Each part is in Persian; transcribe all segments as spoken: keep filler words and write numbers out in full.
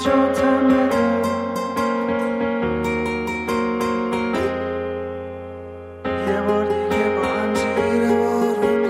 نجاتم بده. یه بار دیگه با هم زیر بارون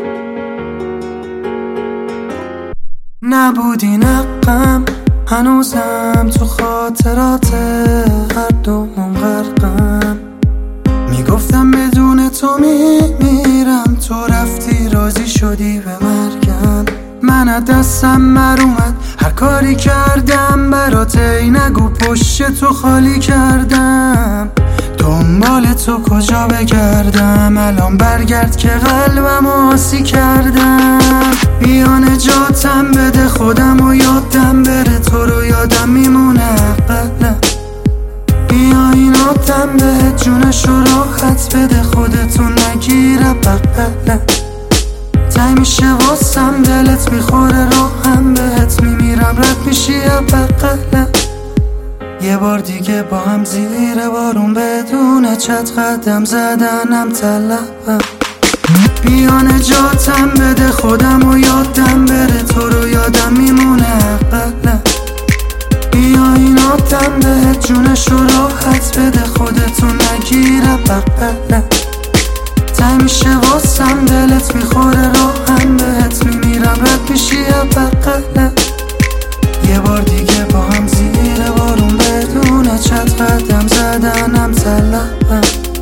نبودی نقم، هنوزم تو خاطرات هر دوم غرقم. میگفتم بدون تو میمیرم، تو رفتی راضی شدی به مرگم. من از دستم مر اومد، هر کاری کردم برات ای نگو پشت تو خالی کردم. دنبال تو کجا بگردم، الان برگرد که قلبم آسی کردم. بیا نجاتم بده، خودم و یادم بره، تو رو یادم میمونه قلبم. بیا این آدم بهت جونش رو راحت بده، خودتو نگیره بقلم. تای میشه واسم دلت میخوره راهم بهت میمیرم، رد میشی یا بقلم. یه بار دیگه با هم زیر بارون بدون چت قدم زدنم طلبم. بیا نجاتم بده، خودم و یادم بره، تو رو یادم میمونه قلبم. بیا این آدم بهت جونش رو راحت بده، خودتو نگیره بقلم. تای میشه واسم دلت میخوره راهم بهت میمیرم، رد میشی یا بقلم. یه بار دیگه با هم زیر بارون بدون چت قدم زدنم طلبم.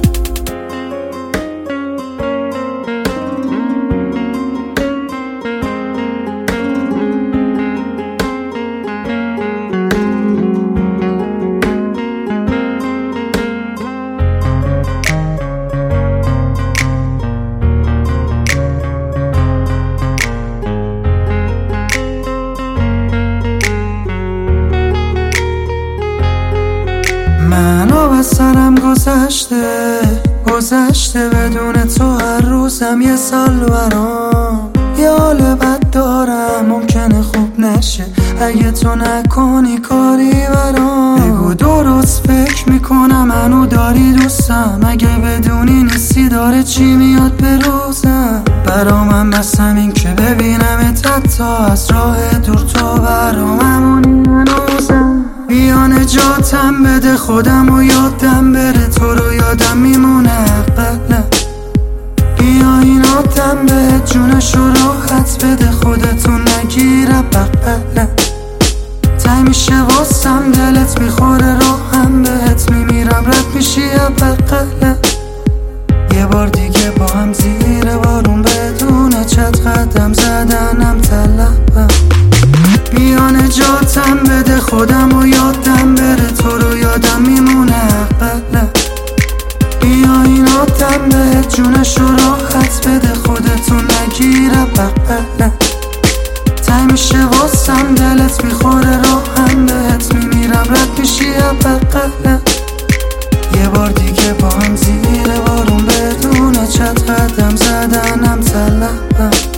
منو به سرم گذشته گذشته بدون تو هر روزم یه سال برام. یه حال بد دارم ممکنه خوب نشه اگه تو نکنی کاری برام. بگو درست فکر میکنم منو داری دوستم، اگه بدونی نیستی داره چی میاد به روزم. برا من بس همین که ببینمت حتی از راه دور، تو برام همونی هنوزم. بیا نجاتم بده، خودم و یادم بره، تو رو یادم میمونه قلبم. بیا این آدم بهت جونش رو راحت بده، خودتو نگیره بقلم. تای میشه واسم دلت میخوره راهم بهت میمیرم، رد میشی یا بقلم. یه بار دیگه با هم زیر بارون بدون چت قدم زدنم طلبم. بیا نجاتم بده، خودم و یادم بره، تو رو یادم میمونه قلبم. بیا این آدم بهت جونش رو راحت بده، خودتو نگیره بقلم. تای میشه واسم دلت میخوره راهم بهت میمیرم، رد میشی یا بقلم. یه بار دیگه با هم زیر بارون بدون چت قدم زدنم طلبم.